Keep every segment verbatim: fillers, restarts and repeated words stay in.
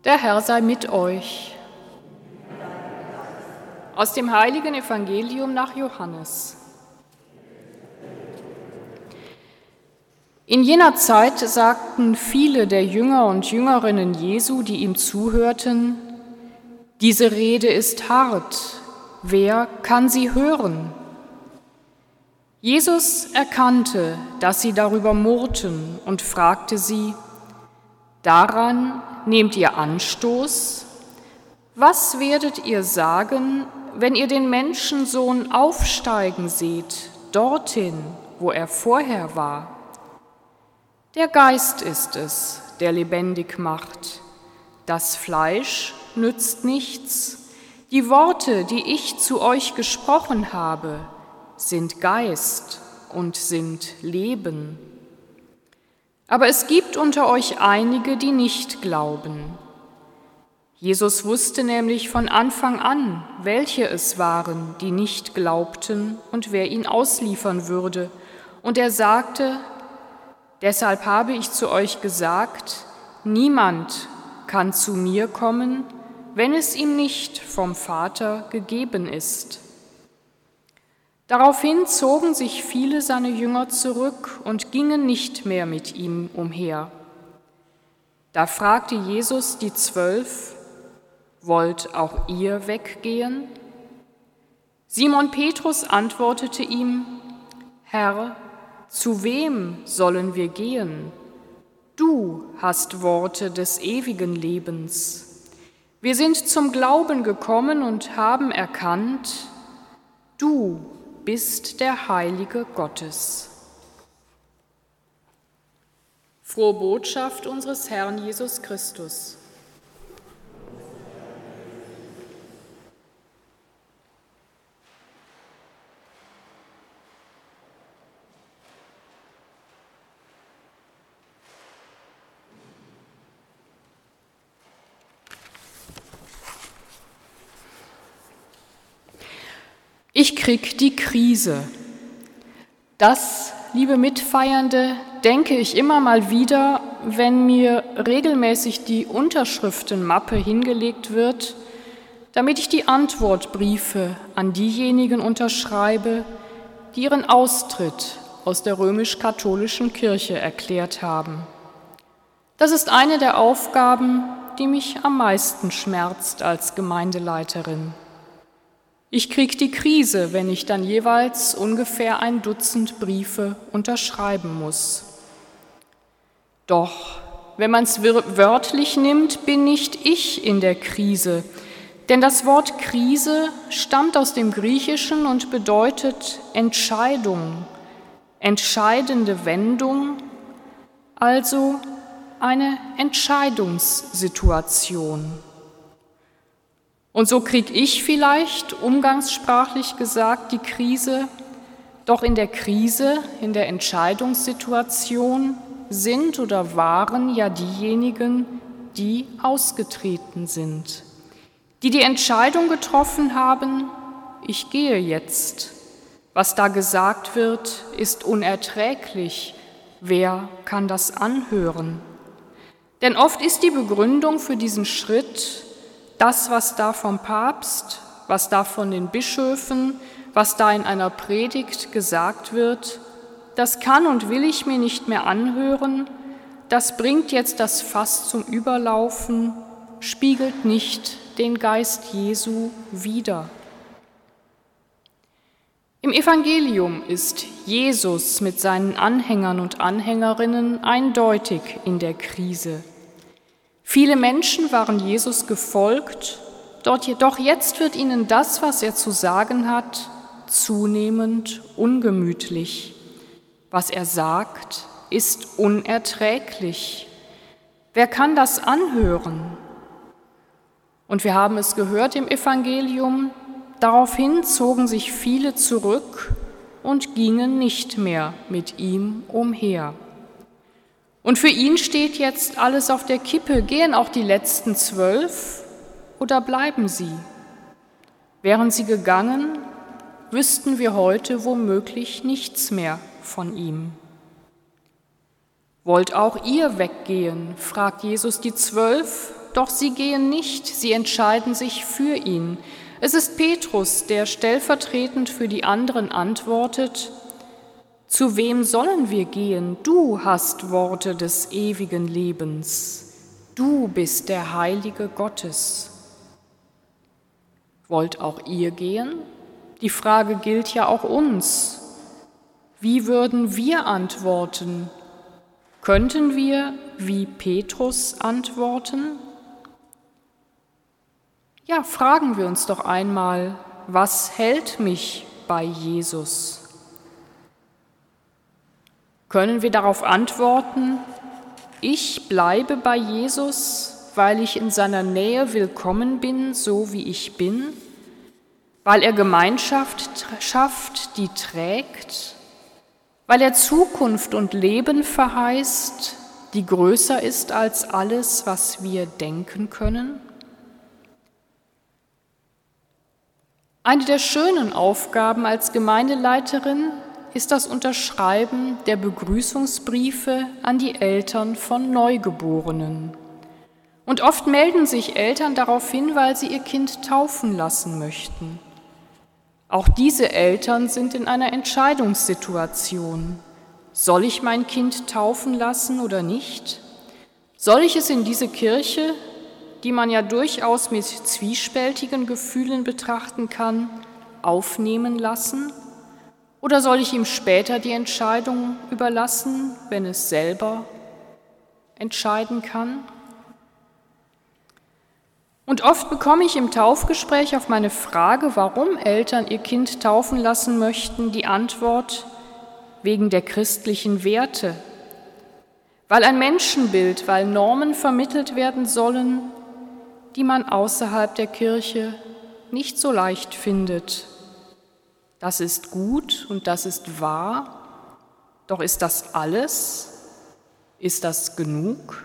Der Herr sei mit euch. Aus dem heiligen Evangelium nach Johannes. In jener Zeit sagten viele der Jünger und Jüngerinnen Jesu, die ihm zuhörten: Diese Rede ist hart, wer kann sie hören? Jesus erkannte, dass sie darüber murrten und fragte sie: Daran nehmt ihr Anstoß? Was werdet ihr sagen, wenn ihr den Menschensohn aufsteigen seht, dorthin, wo er vorher war? Der Geist ist es, der lebendig macht. Das Fleisch nützt nichts. Die Worte, die ich zu euch gesprochen habe, sind Geist und sind Leben. Aber es gibt unter euch einige, die nicht glauben. Jesus wusste nämlich von Anfang an, welche es waren, die nicht glaubten und wer ihn ausliefern würde. Und er sagte: Deshalb habe ich zu euch gesagt, niemand kann zu mir kommen, wenn es ihm nicht vom Vater gegeben ist. Daraufhin zogen sich viele seiner Jünger zurück und gingen nicht mehr mit ihm umher. Da fragte Jesus die Zwölf: Wollt auch ihr weggehen? Simon Petrus antwortete ihm: Herr, zu wem sollen wir gehen? Du hast Worte des ewigen Lebens. Wir sind zum Glauben gekommen und haben erkannt, du bist der Heilige Gottes. Frohe Botschaft unseres Herrn Jesus Christus. Ich krieg die Krise. Das, liebe Mitfeiernde, denke ich immer mal wieder, wenn mir regelmäßig die Unterschriftenmappe hingelegt wird, damit ich die Antwortbriefe an diejenigen unterschreibe, die ihren Austritt aus der römisch-katholischen Kirche erklärt haben. Das ist eine der Aufgaben, die mich am meisten schmerzt als Gemeindeleiterin. Ich kriege die Krise, wenn ich dann jeweils ungefähr ein Dutzend Briefe unterschreiben muss. Doch, wenn man es wörtlich nimmt, bin nicht ich in der Krise, denn das Wort Krise stammt aus dem Griechischen und bedeutet Entscheidung, entscheidende Wendung, also eine Entscheidungssituation. Und so kriege ich vielleicht, umgangssprachlich gesagt, die Krise, doch in der Krise, in der Entscheidungssituation sind oder waren ja diejenigen, die ausgetreten sind, die die Entscheidung getroffen haben: Ich gehe jetzt. Was da gesagt wird, ist unerträglich. Wer kann das anhören? Denn oft ist die Begründung für diesen Schritt: Das, was da vom Papst, was da von den Bischöfen, was da in einer Predigt gesagt wird, das kann und will ich mir nicht mehr anhören, das bringt jetzt das Fass zum Überlaufen, spiegelt nicht den Geist Jesu wider. Im Evangelium ist Jesus mit seinen Anhängern und Anhängerinnen eindeutig in der Krise. Viele Menschen waren Jesus gefolgt, doch jetzt wird ihnen das, was er zu sagen hat, zunehmend ungemütlich. Was er sagt, ist unerträglich. Wer kann das anhören? Und wir haben es gehört im Evangelium, daraufhin zogen sich viele zurück und gingen nicht mehr mit ihm umher. Und für ihn steht jetzt alles auf der Kippe. Gehen auch die letzten zwölf oder bleiben sie? Wären sie gegangen, wüssten wir heute womöglich nichts mehr von ihm. Wollt auch ihr weggehen? Fragt Jesus die Zwölf doch sie gehen nicht, sie entscheiden sich für ihn. Es ist Petrus, der stellvertretend für die anderen antwortet: Zu wem sollen wir gehen? Du hast Worte des ewigen Lebens. Du bist der Heilige Gottes. Wollt auch ihr gehen? Die Frage gilt ja auch uns. Wie würden wir antworten? Könnten wir wie Petrus antworten? Ja, fragen wir uns doch einmal, was hält mich bei Jesus? Können wir darauf antworten: Ich bleibe bei Jesus, weil ich in seiner Nähe willkommen bin, so wie ich bin, weil er Gemeinschaft schafft, die trägt, weil er Zukunft und Leben verheißt, die größer ist als alles, was wir denken können? Eine der schönen Aufgaben als Gemeindeleiterin ist das Unterschreiben der Begrüßungsbriefe an die Eltern von Neugeborenen. Und oft melden sich Eltern darauf hin, weil sie ihr Kind taufen lassen möchten. Auch diese Eltern sind in einer Entscheidungssituation. Soll ich mein Kind taufen lassen oder nicht? Soll ich es in diese Kirche, die man ja durchaus mit zwiespältigen Gefühlen betrachten kann, aufnehmen lassen? Oder soll ich ihm später die Entscheidung überlassen, wenn es selber entscheiden kann? Und oft bekomme ich im Taufgespräch auf meine Frage, warum Eltern ihr Kind taufen lassen möchten, die Antwort: wegen der christlichen Werte, weil ein Menschenbild, weil Normen vermittelt werden sollen, die man außerhalb der Kirche nicht so leicht findet. Das ist gut und das ist wahr, doch ist das alles? Ist das genug?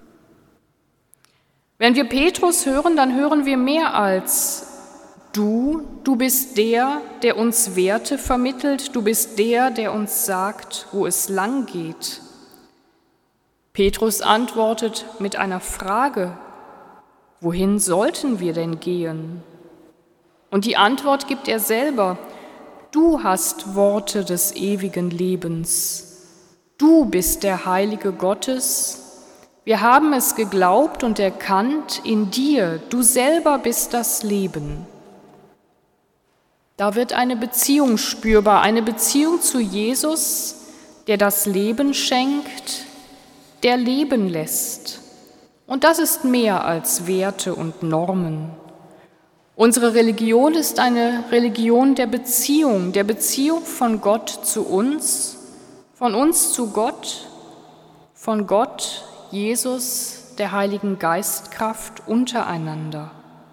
Wenn wir Petrus hören, dann hören wir mehr als: Du, du bist der, der uns Werte vermittelt, du bist der, der uns sagt, wo es lang geht. Petrus antwortet mit einer Frage: Wohin sollten wir denn gehen? Und die Antwort gibt er selber: Du hast Worte des ewigen Lebens. Du bist der Heilige Gottes. Wir haben es geglaubt und erkannt, in dir, du selber bist das Leben. Da wird eine Beziehung spürbar, eine Beziehung zu Jesus, der das Leben schenkt, der leben lässt. Und das ist mehr als Werte und Normen. Unsere Religion ist eine Religion der Beziehung, der Beziehung von Gott zu uns, von uns zu Gott, von Gott, Jesus, der Heiligen Geistkraft untereinander.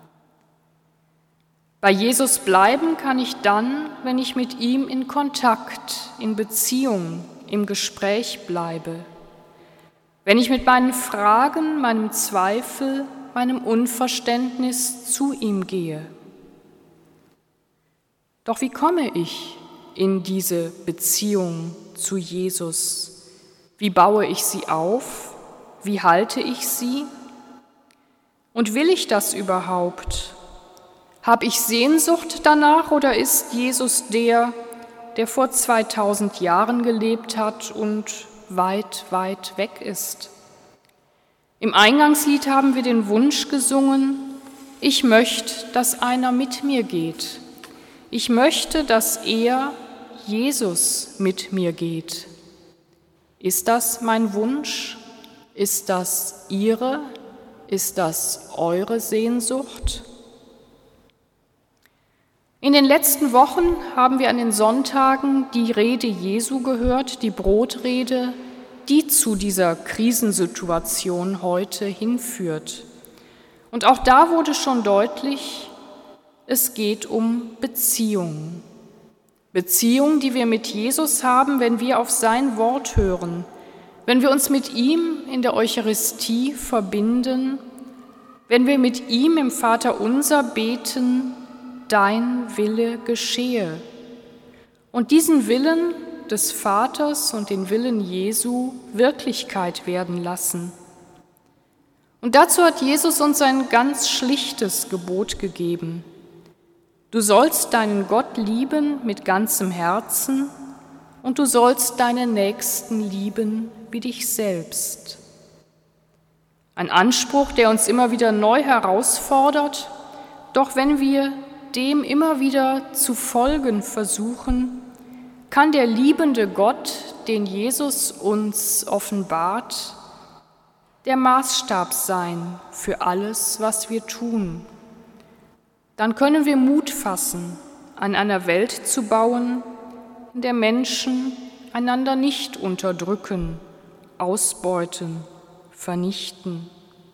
Bei Jesus bleiben kann ich dann, wenn ich mit ihm in Kontakt, in Beziehung, im Gespräch bleibe. Wenn ich mit meinen Fragen, meinem Zweifel, meinem Unverständnis zu ihm gehe. Doch wie komme ich in diese Beziehung zu Jesus? Wie baue ich sie auf? Wie halte ich sie? Und will ich das überhaupt? Habe ich Sehnsucht danach oder ist Jesus der, der vor zweitausend Jahren gelebt hat und weit, weit weg ist? Im Eingangslied haben wir den Wunsch gesungen: Ich möchte, dass einer mit mir geht. Ich möchte, dass er, Jesus, mit mir geht. Ist das mein Wunsch? Ist das Ihre? Ist das eure Sehnsucht? In den letzten Wochen haben wir an den Sonntagen die Rede Jesu gehört, die Brotrede, die zu dieser Krisensituation heute hinführt. Und auch da wurde schon deutlich, es geht um Beziehung. Beziehung, die wir mit Jesus haben, wenn wir auf sein Wort hören, wenn wir uns mit ihm in der Eucharistie verbinden, wenn wir mit ihm im Vaterunser beten: Dein Wille geschehe. Und diesen Willen des Vaters und den Willen Jesu Wirklichkeit werden lassen. Und dazu hat Jesus uns ein ganz schlichtes Gebot gegeben. Du sollst deinen Gott lieben mit ganzem Herzen und du sollst deinen Nächsten lieben wie dich selbst. Ein Anspruch, der uns immer wieder neu herausfordert, doch wenn wir dem immer wieder zu folgen versuchen, kann der liebende Gott, den Jesus uns offenbart, der Maßstab sein für alles, was wir tun. Dann können wir Mut fassen, an einer Welt zu bauen, in der Menschen einander nicht unterdrücken, ausbeuten, vernichten.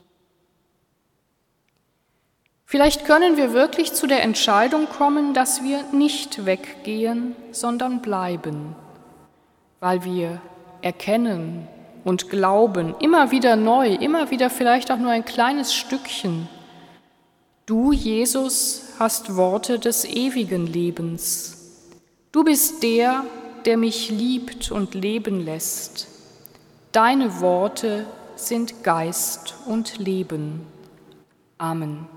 Vielleicht können wir wirklich zu der Entscheidung kommen, dass wir nicht weggehen, sondern bleiben, weil wir erkennen und glauben, immer wieder neu, immer wieder vielleicht auch nur ein kleines Stückchen. Du, Jesus, hast Worte des ewigen Lebens. Du bist der, der mich liebt und leben lässt. Deine Worte sind Geist und Leben. Amen.